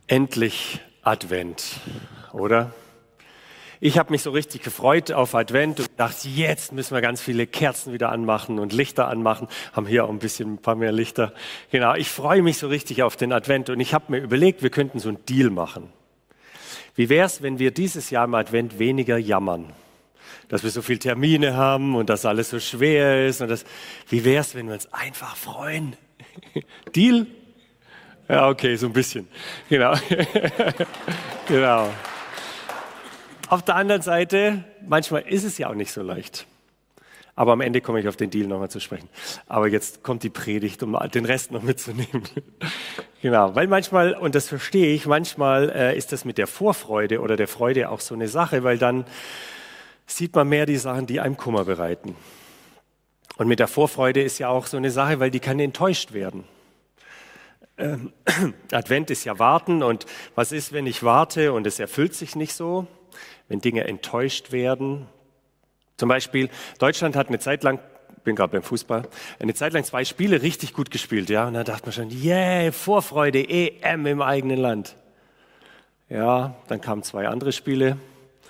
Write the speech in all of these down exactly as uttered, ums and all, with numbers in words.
Endlich Advent, oder? Ich habe mich so richtig gefreut auf Advent und dachte, jetzt müssen wir ganz viele Kerzen wieder anmachen und Lichter anmachen. Haben hier auch ein bisschen ein paar mehr Lichter. Genau, ich freue mich so richtig auf den Advent und ich habe mir überlegt, wir könnten so einen Deal machen. Wie wäre es, wenn wir dieses Jahr im Advent weniger jammern? Dass wir so viele Termine haben und dass alles so schwer ist. Und das, wie wäre es, wenn wir uns einfach freuen? Deal? Ja, okay, so ein bisschen. Genau. Genau. Auf der anderen Seite, manchmal ist es ja auch nicht so leicht. Aber am Ende komme ich auf den Deal nochmal zu sprechen. Aber jetzt kommt die Predigt, um den Rest noch mitzunehmen. Genau, weil manchmal, und das verstehe ich, manchmal äh, ist das mit der Vorfreude oder der Freude auch so eine Sache, weil dann sieht man mehr die Sachen, die einem Kummer bereiten. Und mit der Vorfreude ist ja auch so eine Sache, weil die kann enttäuscht werden. Ähm, Advent ist ja warten und was ist, wenn ich warte und es erfüllt sich nicht so? Wenn Dinge enttäuscht werden. Zum Beispiel, Deutschland hat eine Zeit lang, ich bin gerade beim Fußball, eine Zeit lang zwei Spiele richtig gut gespielt, ja, und da dachte man schon, yeah, Vorfreude, E M im eigenen Land. Ja, dann kamen zwei andere Spiele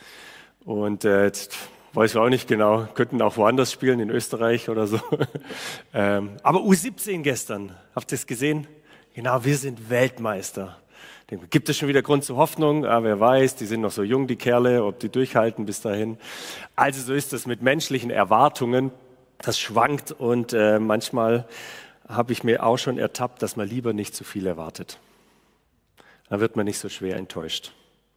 und äh, jetzt weiß ich auch nicht genau, könnten auch woanders spielen, in Österreich oder so. ähm, aber U siebzehn gestern, habt ihr es gesehen? Genau, wir sind Weltmeister. Gibt es schon wieder Grund zur Hoffnung? Ah, wer weiß, die sind noch so jung, die Kerle, ob die durchhalten bis dahin. Also so ist es mit menschlichen Erwartungen. Das schwankt und äh, manchmal habe ich mir auch schon ertappt, dass man lieber nicht zu viel erwartet. Dann wird man nicht so schwer enttäuscht.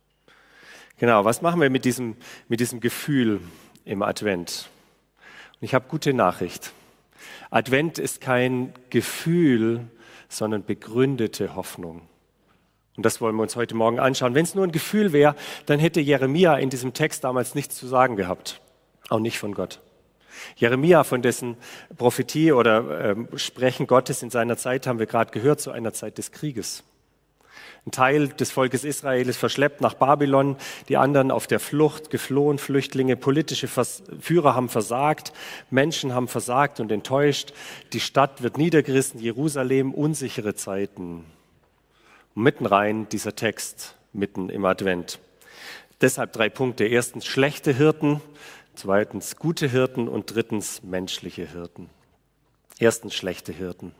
Genau, was machen wir mit diesem, mit diesem Gefühl im Advent? Und ich habe gute Nachricht. Advent ist kein Gefühl, sondern begründete Hoffnung. Und das wollen wir uns heute Morgen anschauen. Wenn es nur ein Gefühl wäre, dann hätte Jeremia in diesem Text damals nichts zu sagen gehabt. Auch nicht von Gott. Jeremia, von dessen Prophetie oder äh, Sprechen Gottes in seiner Zeit, haben wir gerade gehört, zu einer Zeit des Krieges. Ein Teil des Volkes Israel ist verschleppt nach Babylon, die anderen auf der Flucht, geflohen, Flüchtlinge, politische Vers- Führer haben versagt, Menschen haben versagt und enttäuscht, die Stadt wird niedergerissen, Jerusalem, unsichere Zeiten. Und mitten rein dieser Text, mitten im Advent. Deshalb drei Punkte. Erstens schlechte Hirten, zweitens gute Hirten und drittens menschliche Hirten. Erstens schlechte Hirten.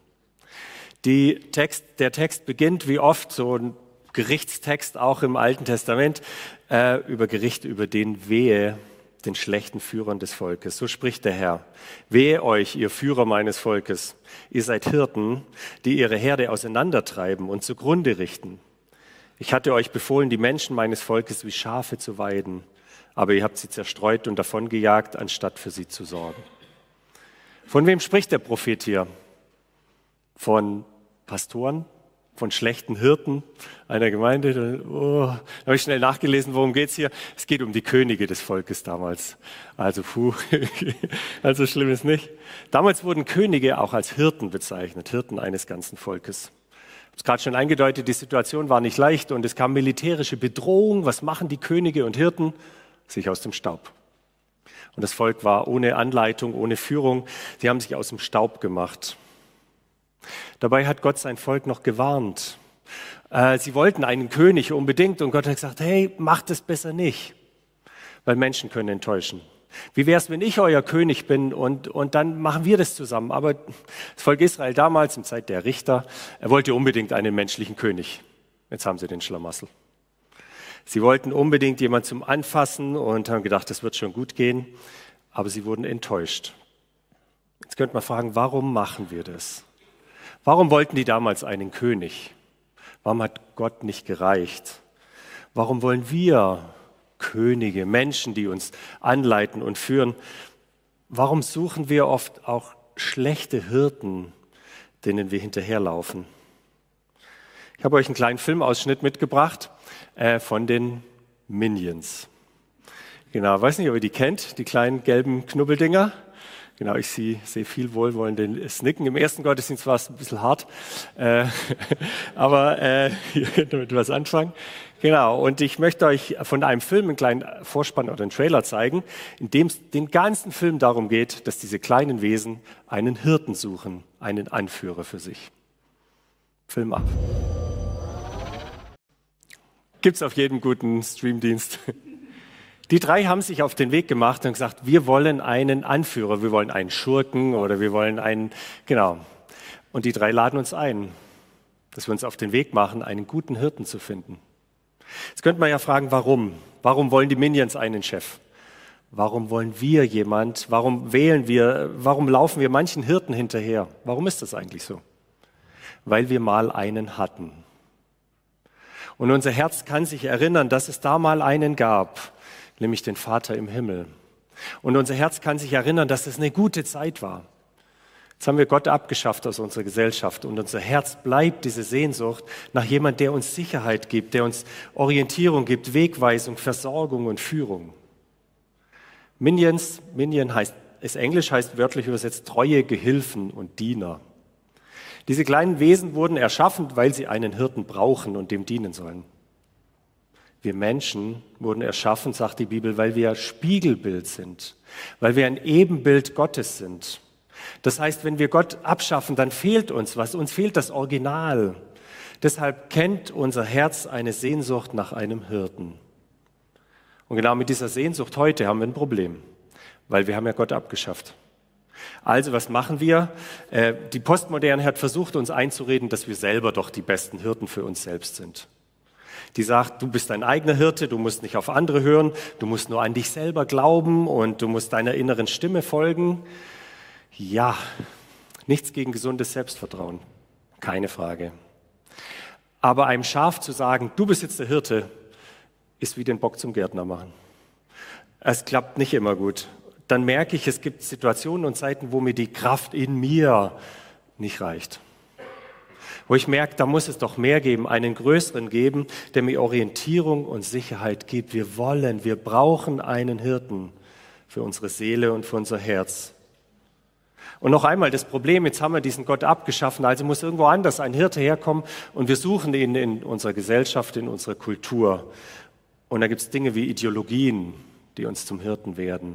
Die Text, der Text beginnt wie oft, so ein Gerichtstext auch im Alten Testament, äh, über Gericht, über den Wehe den schlechten Führern des Volkes. So spricht der Herr. Wehe euch, ihr Führer meines Volkes. Ihr seid Hirten, die ihre Herde auseinandertreiben und zugrunde richten. Ich hatte euch befohlen, die Menschen meines Volkes wie Schafe zu weiden, aber ihr habt sie zerstreut und davongejagt, anstatt für sie zu sorgen. Von wem spricht der Prophet hier? Von Pastoren? Von schlechten Hirten einer Gemeinde. Oh, da habe ich schnell nachgelesen, worum geht es hier? Es geht um die Könige des Volkes damals. Also puh, also schlimm ist nicht. Damals wurden Könige auch als Hirten bezeichnet, Hirten eines ganzen Volkes. Ich habe es gerade schon eingedeutet, die Situation war nicht leicht und es kam militärische Bedrohung. Was machen die Könige und Hirten? Sich aus dem Staub. Und das Volk war ohne Anleitung, ohne Führung. Sie haben sich aus dem Staub gemacht. Dabei hat Gott sein Volk noch gewarnt. Äh, sie wollten einen König unbedingt und Gott hat gesagt, hey, macht es besser nicht, weil Menschen können enttäuschen. Wie wäre es, wenn ich euer König bin und, und dann machen wir das zusammen? Aber das Volk Israel damals, in Zeit der Richter, er wollte unbedingt einen menschlichen König. Jetzt haben sie den Schlamassel. Sie wollten unbedingt jemanden zum Anfassen und haben gedacht, das wird schon gut gehen, aber sie wurden enttäuscht. Jetzt könnte man fragen, warum machen wir das? Warum wollten die damals einen König? Warum hat Gott nicht gereicht? Warum wollen wir Könige, Menschen, die uns anleiten und führen? Warum suchen wir oft auch schlechte Hirten, denen wir hinterherlaufen? Ich habe euch einen kleinen Filmausschnitt mitgebracht äh, von den Minions. Genau, weiß nicht, ob ihr die kennt, die kleinen gelben Knubbeldinger. Genau, ich sehe, sehe viel wohlwollendes Nicken. Im ersten Gottesdienst war es ein bisschen hart, äh, aber äh, ihr könnt damit was anfangen. Genau, und ich möchte euch von einem Film einen kleinen Vorspann oder einen Trailer zeigen, in dem es den ganzen Film darum geht, dass diese kleinen Wesen einen Hirten suchen, einen Anführer für sich. Film ab. Gibt's auf jedem guten Streamdienst. Die drei haben sich auf den Weg gemacht und gesagt, wir wollen einen Anführer, wir wollen einen Schurken oder wir wollen einen, genau. Und die drei laden uns ein, dass wir uns auf den Weg machen, einen guten Hirten zu finden. Jetzt könnte man ja fragen, warum? Warum wollen die Minions einen Chef? Warum wollen wir jemand? Warum wählen wir? Warum laufen wir manchen Hirten hinterher? Warum ist das eigentlich so? Weil wir mal einen hatten. Und unser Herz kann sich erinnern, dass es da mal einen gab, nämlich den Vater im Himmel. Und unser Herz kann sich erinnern, dass es eine gute Zeit war. Jetzt haben wir Gott abgeschafft aus unserer Gesellschaft und unser Herz bleibt diese Sehnsucht nach jemandem, der uns Sicherheit gibt, der uns Orientierung gibt, Wegweisung, Versorgung und Führung. Minions, Minion heißt, ist Englisch, heißt wörtlich übersetzt treue Gehilfen und Diener. Diese kleinen Wesen wurden erschaffen, weil sie einen Hirten brauchen und dem dienen sollen. Wir Menschen wurden erschaffen, sagt die Bibel, weil wir Spiegelbild sind, weil wir ein Ebenbild Gottes sind. Das heißt, wenn wir Gott abschaffen, dann fehlt uns was, uns fehlt das Original. Deshalb kennt unser Herz eine Sehnsucht nach einem Hirten. Und genau mit dieser Sehnsucht heute haben wir ein Problem, weil wir haben ja Gott abgeschafft. Also was machen wir? Äh, die Postmoderne hat versucht, uns einzureden, dass wir selber doch die besten Hirten für uns selbst sind. Die sagt, du bist dein eigener Hirte, du musst nicht auf andere hören, du musst nur an dich selber glauben und du musst deiner inneren Stimme folgen. Ja, nichts gegen gesundes Selbstvertrauen, keine Frage. Aber einem Schaf zu sagen, du bist jetzt der Hirte, ist wie den Bock zum Gärtner machen. Es klappt nicht immer gut. Dann merke ich, es gibt Situationen und Zeiten, wo mir die Kraft in mir nicht reicht. Wo ich merke, da muss es doch mehr geben, einen größeren geben, der mir Orientierung und Sicherheit gibt. Wir wollen, wir brauchen einen Hirten für unsere Seele und für unser Herz. Und noch einmal das Problem, jetzt haben wir diesen Gott abgeschaffen, also muss irgendwo anders ein Hirte herkommen und wir suchen ihn in unserer Gesellschaft, in unserer Kultur. Und da gibt es Dinge wie Ideologien, die uns zum Hirten werden.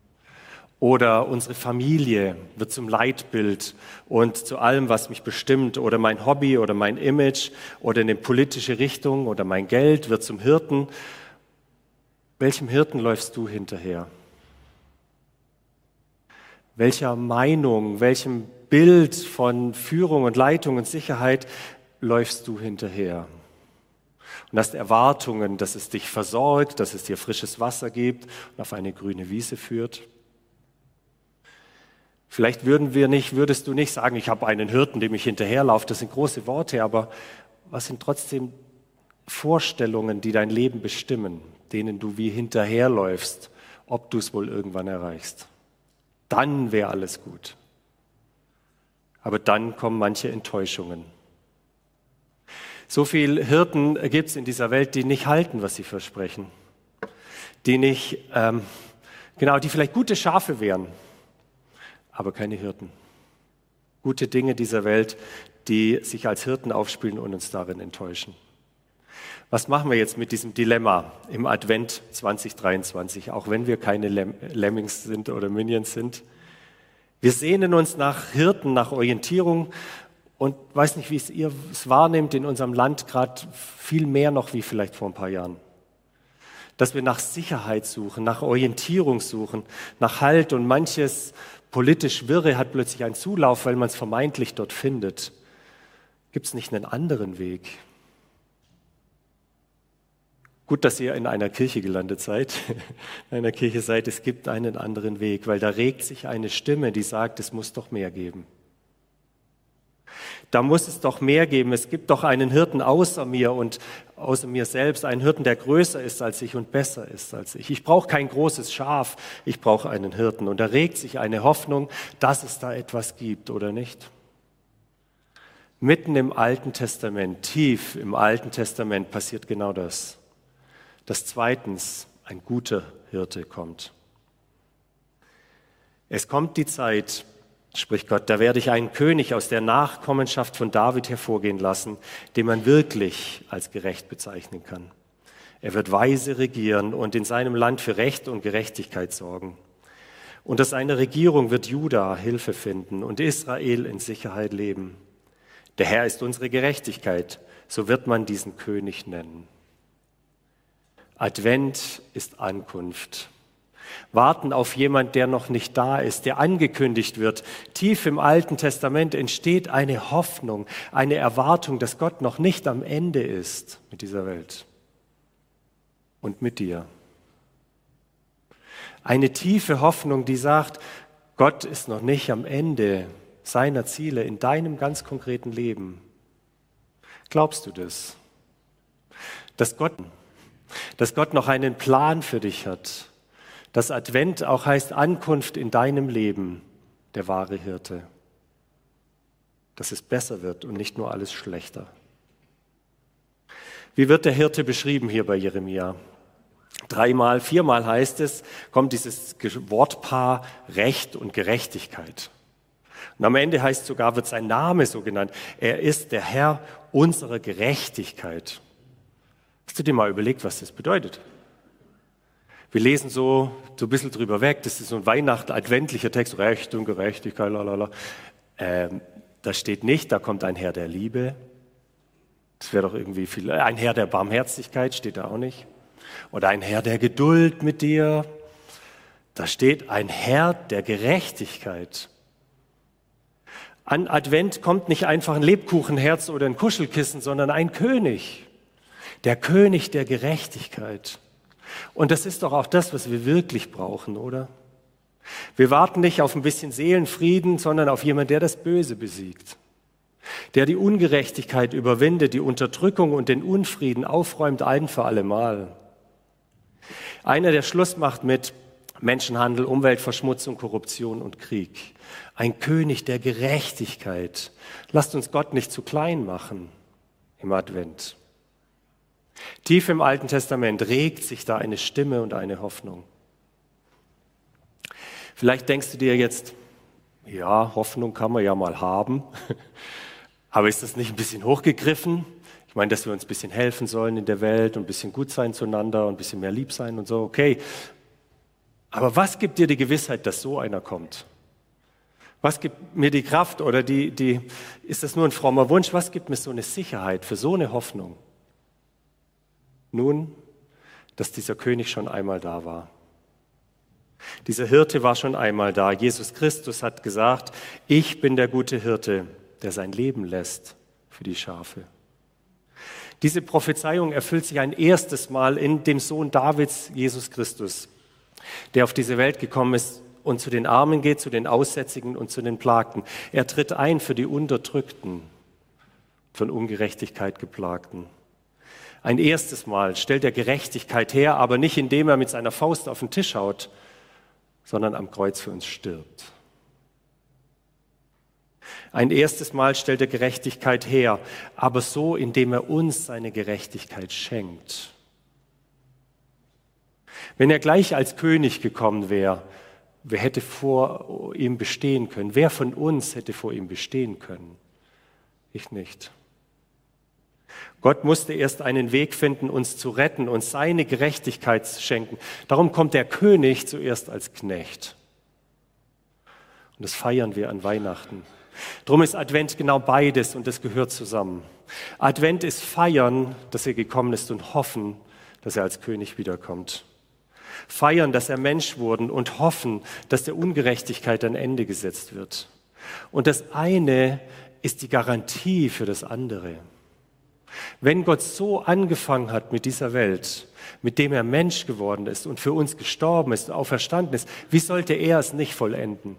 Oder unsere Familie wird zum Leitbild und zu allem, was mich bestimmt. Oder mein Hobby oder mein Image oder eine politische Richtung oder mein Geld wird zum Hirten. Welchem Hirten läufst du hinterher? Welcher Meinung, welchem Bild von Führung und Leitung und Sicherheit läufst du hinterher? Und hast Erwartungen, dass es dich versorgt, dass es dir frisches Wasser gibt und auf eine grüne Wiese führt? Vielleicht würden wir nicht, würdest du nicht sagen, ich habe einen Hirten, dem ich hinterherlaufe. Das sind große Worte, aber was sind trotzdem Vorstellungen, die dein Leben bestimmen, denen du wie hinterherläufst, ob du es wohl irgendwann erreichst? Dann wäre alles gut. Aber dann kommen manche Enttäuschungen. So viele Hirten gibt es in dieser Welt, die nicht halten, was sie versprechen. Die nicht, ähm, genau, die vielleicht gute Schafe wären, aber keine Hirten. Gute Dinge dieser Welt, die sich als Hirten aufspielen und uns darin enttäuschen. Was machen wir jetzt mit diesem Dilemma im Advent zwanzig dreiundzwanzig, auch wenn wir keine Lemmings sind oder Minions sind? Wir sehnen uns nach Hirten, nach Orientierung und weiß nicht, wie es ihr es wahrnehmt in unserem Land gerade viel mehr noch wie vielleicht vor ein paar Jahren. Dass wir nach Sicherheit suchen, nach Orientierung suchen, nach Halt und manches politisch Wirre hat plötzlich einen Zulauf, weil man es vermeintlich dort findet. Gibt es nicht einen anderen Weg? Gut, dass ihr in einer Kirche gelandet seid, in einer Kirche seid, es gibt einen anderen Weg, weil da regt sich eine Stimme, die sagt, es muss doch mehr geben. Da muss es doch mehr geben. Es gibt doch einen Hirten außer mir und außer mir selbst, einen Hirten, der größer ist als ich und besser ist als ich. Ich brauche kein großes Schaf, ich brauche einen Hirten. Und da regt sich eine Hoffnung, dass es da etwas gibt, oder nicht? Mitten im Alten Testament, tief im Alten Testament passiert genau das. Dass zweitens ein guter Hirte kommt. Es kommt die Zeit, spricht Gott, da werde ich einen König aus der Nachkommenschaft von David hervorgehen lassen, den man wirklich als gerecht bezeichnen kann. Er wird weise regieren und in seinem Land für Recht und Gerechtigkeit sorgen. Unter seiner Regierung wird Juda Hilfe finden und Israel in Sicherheit leben. Der Herr ist unsere Gerechtigkeit, so wird man diesen König nennen. Advent ist Ankunft. Warten auf jemand, der noch nicht da ist, der angekündigt wird. Tief im Alten Testament entsteht eine Hoffnung, eine Erwartung, dass Gott noch nicht am Ende ist mit dieser Welt und mit dir. Eine tiefe Hoffnung, die sagt, Gott ist noch nicht am Ende seiner Ziele in deinem ganz konkreten Leben. Glaubst du das? Dass Gott, dass Gott noch einen Plan für dich hat? Dass Advent auch heißt Ankunft in deinem Leben, der wahre Hirte. Dass es besser wird und nicht nur alles schlechter. Wie wird der Hirte beschrieben hier bei Jeremia? Dreimal, viermal heißt es, kommt dieses Wortpaar Recht und Gerechtigkeit. Und am Ende heißt sogar, wird sein Name so genannt. Er ist der Herr unserer Gerechtigkeit. Hast du dir mal überlegt, was das bedeutet? Wir lesen so, so ein bisschen drüber weg, das ist so ein Weihnachten-adventlicher Text, Recht und Gerechtigkeit, lalala. Ähm, da steht nicht, da kommt ein Herr der Liebe. Das wäre doch irgendwie viel. Ein Herr der Barmherzigkeit steht da auch nicht. Oder ein Herr der Geduld mit dir. Da steht ein Herr der Gerechtigkeit. An Advent kommt nicht einfach ein Lebkuchenherz oder ein Kuschelkissen, sondern ein König. Der König der Gerechtigkeit. Und das ist doch auch das, was wir wirklich brauchen, oder? Wir warten nicht auf ein bisschen Seelenfrieden, sondern auf jemanden, der das Böse besiegt. Der die Ungerechtigkeit überwindet, die Unterdrückung und den Unfrieden aufräumt ein für allemal. Einer, der Schluss macht mit Menschenhandel, Umweltverschmutzung, Korruption und Krieg. Ein König der Gerechtigkeit. Lasst uns Gott nicht zu klein machen im Advent. Tief im Alten Testament regt sich da eine Stimme und eine Hoffnung. Vielleicht denkst du dir jetzt, ja, Hoffnung kann man ja mal haben, aber ist das nicht ein bisschen hochgegriffen? Ich meine, dass wir uns ein bisschen helfen sollen in der Welt und ein bisschen gut sein zueinander und ein bisschen mehr lieb sein und so, okay. Aber was gibt dir die Gewissheit, dass so einer kommt? Was gibt mir die Kraft oder die, die, ist das nur ein frommer Wunsch? Was gibt mir so eine Sicherheit für so eine Hoffnung? Nun, dass dieser König schon einmal da war. Dieser Hirte war schon einmal da. Jesus Christus hat gesagt, ich bin der gute Hirte, der sein Leben lässt für die Schafe. Diese Prophezeiung erfüllt sich ein erstes Mal in dem Sohn Davids, Jesus Christus, der auf diese Welt gekommen ist und zu den Armen geht, zu den Aussätzigen und zu den Plagten. Er tritt ein für die Unterdrückten, von Ungerechtigkeit geplagten. Ein erstes Mal stellt er Gerechtigkeit her, aber nicht indem er mit seiner Faust auf den Tisch haut, sondern am Kreuz für uns stirbt. Ein erstes Mal stellt er Gerechtigkeit her, aber so, indem er uns seine Gerechtigkeit schenkt. Wenn er gleich als König gekommen wäre, wer hätte vor ihm bestehen können? Wer von uns hätte vor ihm bestehen können? Ich nicht. Gott musste erst einen Weg finden, uns zu retten, uns seine Gerechtigkeit zu schenken. Darum kommt der König zuerst als Knecht. Und das feiern wir an Weihnachten. Darum ist Advent genau beides und das gehört zusammen. Advent ist feiern, dass er gekommen ist und hoffen, dass er als König wiederkommt. Feiern, dass er Mensch wurde und hoffen, dass der Ungerechtigkeit ein Ende gesetzt wird. Und das eine ist die Garantie für das andere. Wenn Gott so angefangen hat mit dieser Welt, mit dem er Mensch geworden ist und für uns gestorben ist, auferstanden ist, wie sollte er es nicht vollenden?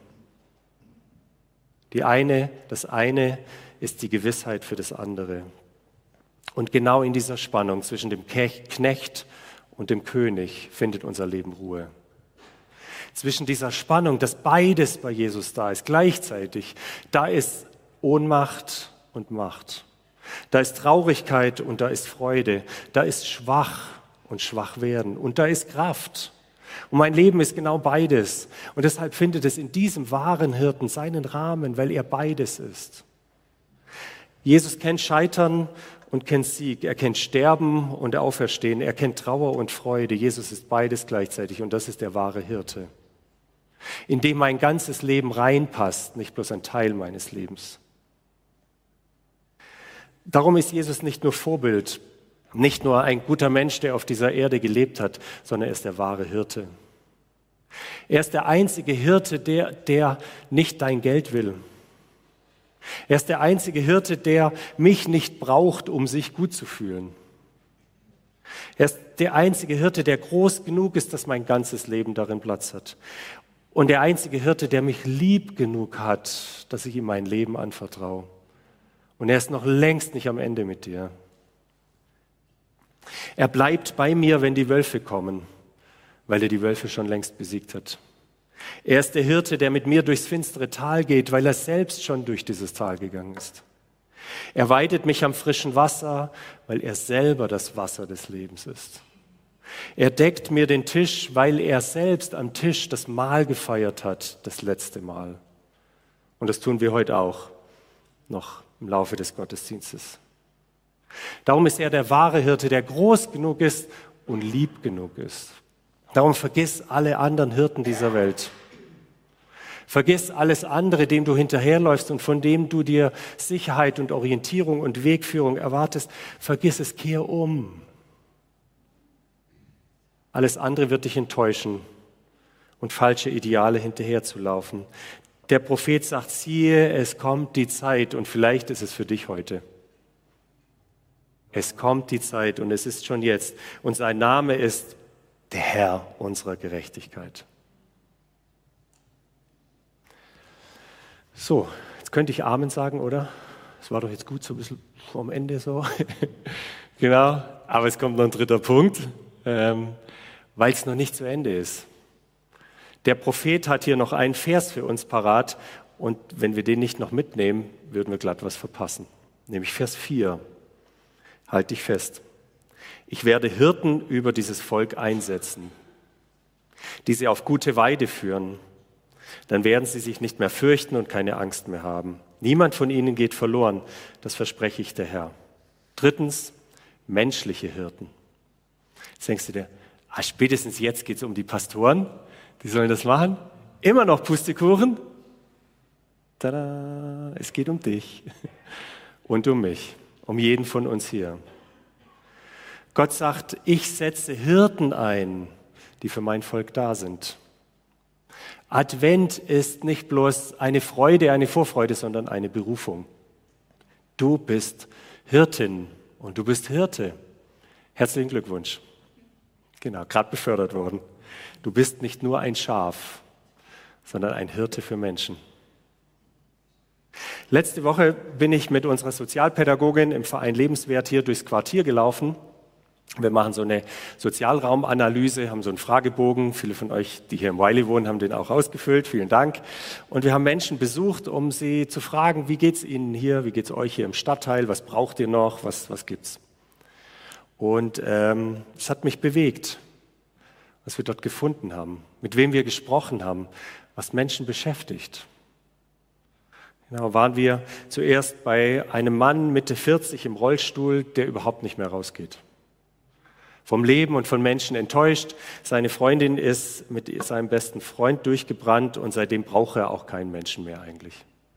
Die eine, das eine ist die Gewissheit für das andere. Und genau in dieser Spannung zwischen dem Knecht und dem König findet unser Leben Ruhe. Zwischen dieser Spannung, dass beides bei Jesus da ist, gleichzeitig, da ist Ohnmacht und Macht. Da ist Traurigkeit und da ist Freude. Da ist schwach und schwach werden und da ist Kraft. Und mein Leben ist genau beides. Und deshalb findet es in diesem wahren Hirten seinen Rahmen, weil er beides ist. Jesus kennt Scheitern und kennt Sieg. Er kennt Sterben und Auferstehen. Er kennt Trauer und Freude. Jesus ist beides gleichzeitig und das ist der wahre Hirte, in dem mein ganzes Leben reinpasst, nicht bloß ein Teil meines Lebens. Darum ist Jesus nicht nur Vorbild Nicht nur ein guter Mensch, der auf dieser Erde gelebt hat, sondern er ist der wahre Hirte. Er ist der einzige Hirte, der, der nicht dein Geld will. Er ist der einzige Hirte, der mich nicht braucht, um sich gut zu fühlen. Er ist der einzige Hirte, der groß genug ist, dass mein ganzes Leben darin Platz hat. Und der einzige Hirte, der mich lieb genug hat, dass ich ihm mein Leben anvertraue. Und er ist noch längst nicht am Ende mit dir. Er bleibt bei mir, wenn die Wölfe kommen, weil er die Wölfe schon längst besiegt hat. Er ist der Hirte, der mit mir durchs finstere Tal geht, weil er selbst schon durch dieses Tal gegangen ist. Er weidet mich am frischen Wasser, weil er selber das Wasser des Lebens ist. Er deckt mir den Tisch, weil er selbst am Tisch das Mahl gefeiert hat, das letzte Mal. Und das tun wir heute auch noch im Laufe des Gottesdienstes. Darum ist er der wahre Hirte, der groß genug ist und lieb genug ist. Darum vergiss alle anderen Hirten dieser Welt. Vergiss alles andere, dem du hinterherläufst und von dem du dir Sicherheit und Orientierung und Wegführung erwartest. Vergiss es, kehr um. Alles andere wird dich enttäuschen und falsche Ideale hinterherzulaufen. Der Prophet sagt, siehe, es kommt die Zeit und vielleicht ist es für dich heute. Es kommt die Zeit und es ist schon jetzt. Und sein Name ist der Herr unserer Gerechtigkeit. So, jetzt könnte ich Amen sagen, oder? Das war doch jetzt gut, so ein bisschen vorm Ende so. Genau, aber es kommt noch ein dritter Punkt, ähm, weil es noch nicht zu Ende ist. Der Prophet hat hier noch einen Vers für uns parat und wenn wir den nicht noch mitnehmen, würden wir glatt was verpassen. Nämlich Vers vier. Halt dich fest. Ich werde Hirten über dieses Volk einsetzen, die sie auf gute Weide führen. Dann werden sie sich nicht mehr fürchten und keine Angst mehr haben. Niemand von ihnen geht verloren, das verspreche ich der Herr. Drittens, menschliche Hirten. Jetzt denkst du dir, ah, spätestens jetzt geht es um die Pastoren, die sollen das machen. Immer noch Pustekuchen. Tada, es geht um dich und um mich. Um jeden von uns hier. Gott sagt, ich setze Hirten ein, die für mein Volk da sind. Advent ist nicht bloß eine Freude, eine Vorfreude, sondern eine Berufung. Du bist Hirtin und du bist Hirte. Herzlichen Glückwunsch. Genau, gerade befördert worden. Du bist nicht nur ein Schaf, sondern ein Hirte für Menschen. Letzte Woche bin ich mit unserer Sozialpädagogin im Verein Lebenswert hier durchs Quartier gelaufen. Wir machen so eine Sozialraumanalyse, haben so einen Fragebogen. Viele von euch, die hier im Wiley wohnen, haben den auch ausgefüllt. Vielen Dank. Und wir haben Menschen besucht, um sie zu fragen, wie geht's Ihnen hier, wie geht's euch hier im Stadtteil, was braucht ihr noch, was, was gibt's? Und ähm, es hat mich bewegt, was wir dort gefunden haben, mit wem wir gesprochen haben, was Menschen beschäftigt. Genau, waren wir zuerst bei einem Mann Mitte vierzig im Rollstuhl, der überhaupt nicht mehr rausgeht. Vom Leben und von Menschen enttäuscht. Seine Freundin ist mit seinem besten Freund durchgebrannt und seitdem braucht er auch keinen Menschen mehr eigentlich.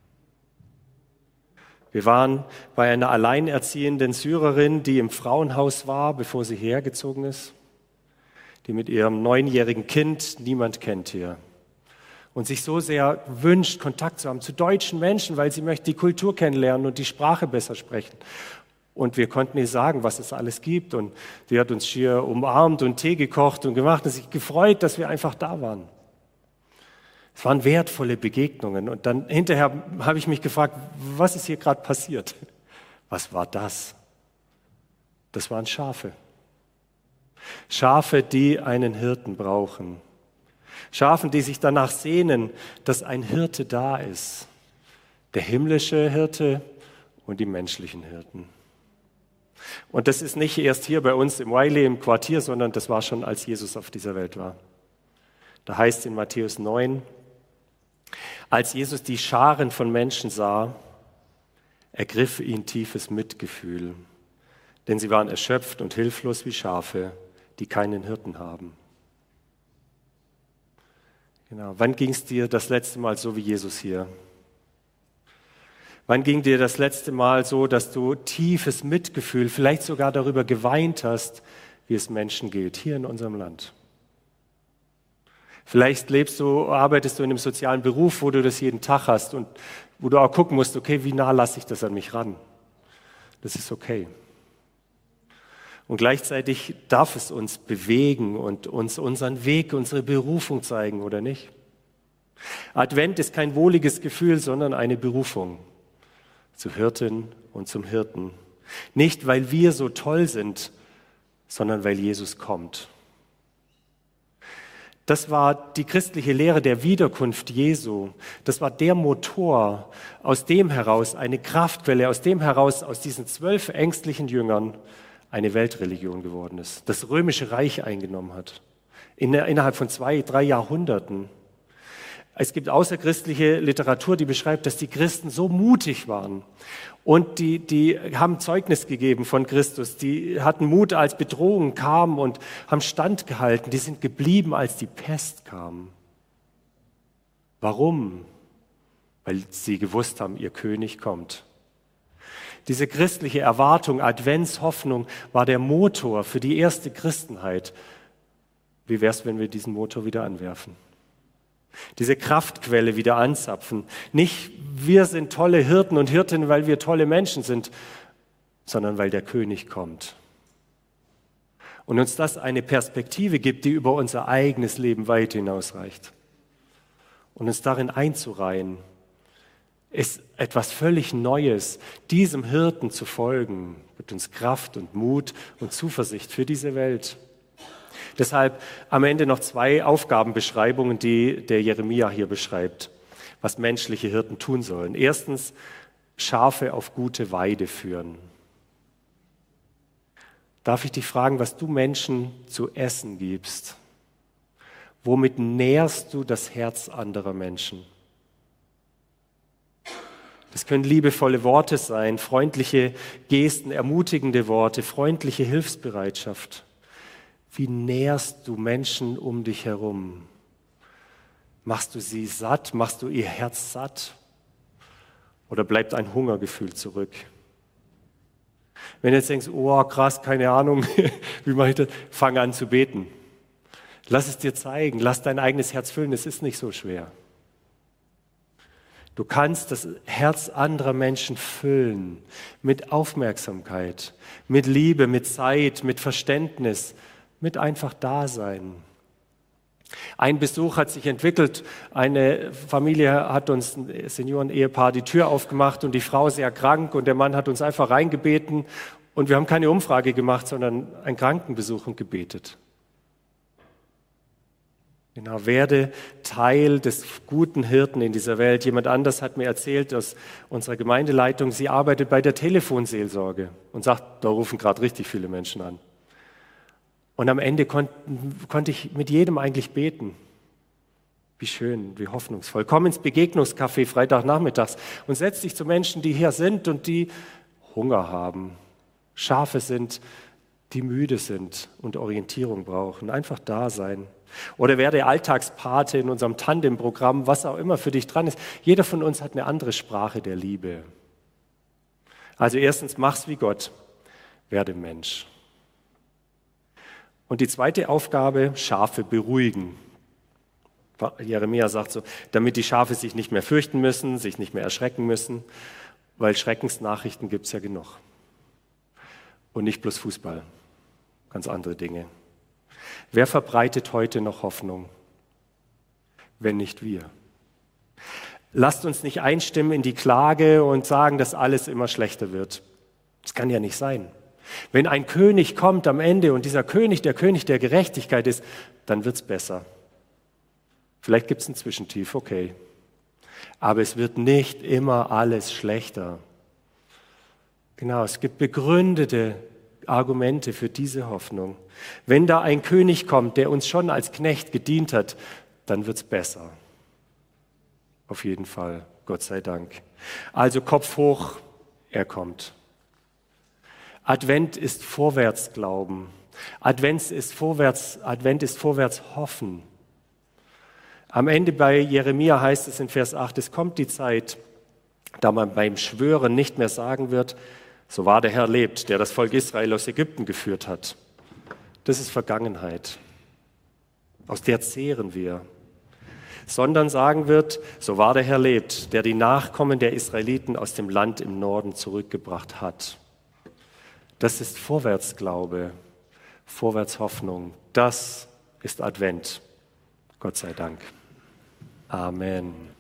Wir waren bei einer alleinerziehenden Syrerin, die im Frauenhaus war, bevor sie hergezogen ist, die mit ihrem neunjährigen Kind niemand kennt hier. Und sich so sehr wünscht, Kontakt zu haben zu deutschen Menschen, weil sie möchte die Kultur kennenlernen und die Sprache besser sprechen. Und wir konnten ihr sagen, was es alles gibt. Und die hat uns schier umarmt und Tee gekocht und gemacht und sich gefreut, dass wir einfach da waren. Es waren wertvolle Begegnungen. Und dann hinterher habe ich mich gefragt, was ist hier gerade passiert? Was war das? Das waren Schafe. Schafe, die einen Hirten brauchen. Schafen, die sich danach sehnen, dass ein Hirte da ist. Der himmlische Hirte und die menschlichen Hirten. Und das ist nicht erst hier bei uns im Wiley, im Quartier, sondern das war schon, als Jesus auf dieser Welt war. Da heißt es in Matthäus neun, als Jesus die Scharen von Menschen sah, ergriff ihn tiefes Mitgefühl, denn sie waren erschöpft und hilflos wie Schafe, die keinen Hirten haben. Genau. Wann ging es dir das letzte Mal so wie Jesus hier? Wann ging dir das letzte Mal so, dass du tiefes Mitgefühl, vielleicht sogar darüber geweint hast, wie es Menschen geht, hier in unserem Land? Vielleicht lebst du, arbeitest du in einem sozialen Beruf, wo du das jeden Tag hast und wo du auch gucken musst, okay, wie nah lasse ich das an mich ran? Das ist okay. Und gleichzeitig darf es uns bewegen und uns unseren Weg, unsere Berufung zeigen, oder nicht? Advent ist kein wohliges Gefühl, sondern eine Berufung zur Hirtin und zum Hirten. Nicht, weil wir so toll sind, sondern weil Jesus kommt. Das war die christliche Lehre der Wiederkunft Jesu. Das war der Motor, aus dem heraus eine Kraftquelle, aus dem heraus, aus diesen zwölf ängstlichen Jüngern eine Weltreligion geworden ist, das römische Reich eingenommen hat, in, innerhalb von zwei, drei Jahrhunderten. Es gibt außerchristliche Literatur, die beschreibt, dass die Christen so mutig waren und die, die haben Zeugnis gegeben von Christus, die hatten Mut, als Bedrohung kam und haben standgehalten, die sind geblieben, als die Pest kam. Warum? Weil sie gewusst haben, ihr König kommt. Diese christliche Erwartung, Adventshoffnung war der Motor für die erste Christenheit. Wie wäre es, wenn wir diesen Motor wieder anwerfen? Diese Kraftquelle wieder anzapfen. Nicht, wir sind tolle Hirten und Hirtinnen, weil wir tolle Menschen sind, sondern weil der König kommt. Und uns das eine Perspektive gibt, die über unser eigenes Leben weit hinausreicht. Und uns darin einzureihen, ist etwas völlig Neues, diesem Hirten zu folgen, gibt uns Kraft und Mut und Zuversicht für diese Welt. Deshalb am Ende noch zwei Aufgabenbeschreibungen, die der Jeremia hier beschreibt, was menschliche Hirten tun sollen. Erstens, Schafe auf gute Weide führen. Darf ich dich fragen, was du Menschen zu essen gibst? Womit nährst du das Herz anderer Menschen? Das können liebevolle Worte sein, freundliche Gesten, ermutigende Worte, freundliche Hilfsbereitschaft. Wie nährst du Menschen um dich herum? Machst du sie satt? Machst du ihr Herz satt? Oder bleibt ein Hungergefühl zurück? Wenn du jetzt denkst, oh krass, keine Ahnung, wie mache ich das? Fang an zu beten. Lass es dir zeigen, lass dein eigenes Herz füllen, es ist nicht so schwer. Du kannst das Herz anderer Menschen füllen mit Aufmerksamkeit, mit Liebe, mit Zeit, mit Verständnis, mit einfach Dasein. Ein Besuch hat sich entwickelt, eine Familie hat uns, ein Senioren-Ehepaar, die Tür aufgemacht und die Frau sehr krank und der Mann hat uns einfach reingebeten und wir haben keine Umfrage gemacht, sondern einen Krankenbesuch und gebetet. Genau, werde Teil des guten Hirten in dieser Welt. Jemand anders hat mir erzählt aus unserer Gemeindeleitung, sie arbeitet bei der Telefonseelsorge und sagt, da rufen gerade richtig viele Menschen an. Und am Ende konnten, konnte ich mit jedem eigentlich beten. Wie schön, wie hoffnungsvoll. Komm ins Begegnungscafé Freitagnachmittags und setz dich zu Menschen, die hier sind und die Hunger haben, Schafe sind, die müde sind und Orientierung brauchen. Einfach da sein. Oder werde Alltagspate in unserem Tandem-Programm, was auch immer für dich dran ist. Jeder von uns hat eine andere Sprache der Liebe. Also erstens, mach's wie Gott, werde Mensch. Und die zweite Aufgabe, Schafe beruhigen. Jeremia sagt so, damit die Schafe sich nicht mehr fürchten müssen, sich nicht mehr erschrecken müssen, weil Schreckensnachrichten gibt es ja genug. Und nicht bloß Fußball, ganz andere Dinge. Wer verbreitet heute noch Hoffnung, wenn nicht wir? Lasst uns nicht einstimmen in die Klage und sagen, dass alles immer schlechter wird. Das kann ja nicht sein. Wenn ein König kommt am Ende und dieser König der König der Gerechtigkeit ist, dann wird es besser. Vielleicht gibt es ein Zwischentief, okay. Aber es wird nicht immer alles schlechter. Genau, es gibt begründete Argumente für diese Hoffnung. Wenn da ein König kommt, der uns schon als Knecht gedient hat, dann wird es besser. Auf jeden Fall, Gott sei Dank. Also Kopf hoch, er kommt. Advent ist Vorwärtsglauben. Advent ist vorwärts, Advent ist vorwärts hoffen. Am Ende bei Jeremia heißt es in Vers acht, es kommt die Zeit, da man beim Schwören nicht mehr sagen wird, so wahr der Herr lebt, der das Volk Israel aus Ägypten geführt hat. Das ist Vergangenheit. Aus der zehren wir. Sondern sagen wird, so wahr der Herr lebt, der die Nachkommen der Israeliten aus dem Land im Norden zurückgebracht hat. Das ist Vorwärtsglaube, Vorwärtshoffnung. Das ist Advent. Gott sei Dank. Amen.